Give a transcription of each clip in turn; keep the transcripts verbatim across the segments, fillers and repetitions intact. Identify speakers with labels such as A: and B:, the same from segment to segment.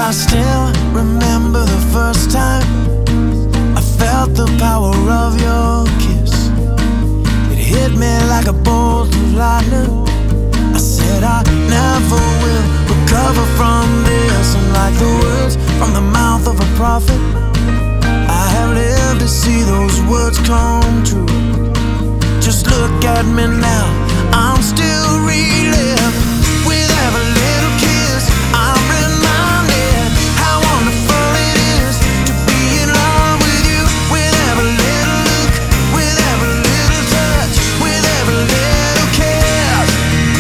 A: I still remember the first time I felt the power of your kiss. It hit me like a bolt of lightning. I said I never will recover from this. And like the words from the mouth of a prophet, I have lived to see those words come true. Just look at me now, I'm still reeling. With every little kiss, I'm reminded how wonderful it is to be in love with you. With every little look, with every little touch, with every little kiss.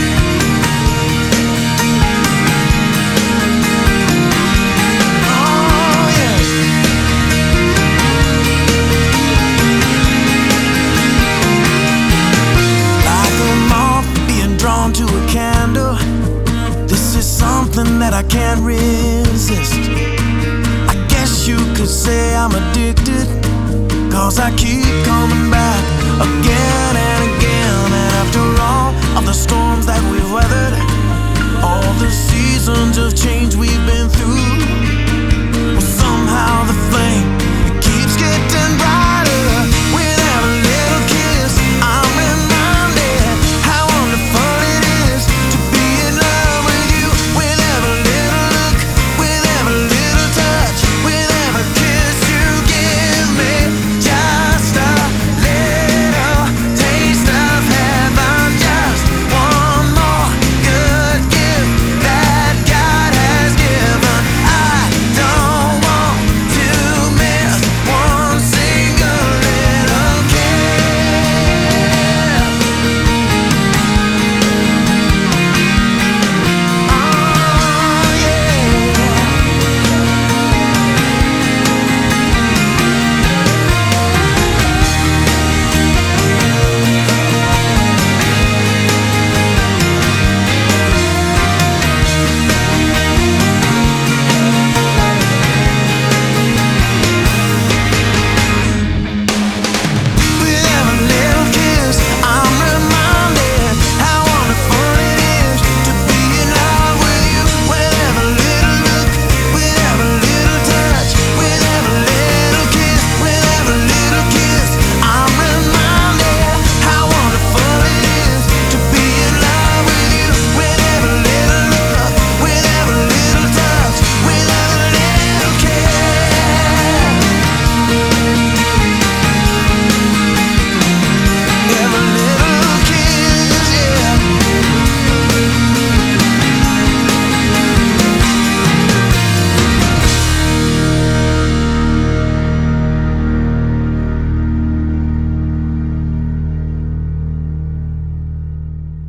A: Oh yeah. Like a moth being drawn to a candle, this is something that I can't resist. I guess you could say I'm addicted, cause I keep coming back again and again. And after all of the storms that we've weathered, all the seasons of change we've been through, well, somehow the flame, it keeps getting bright.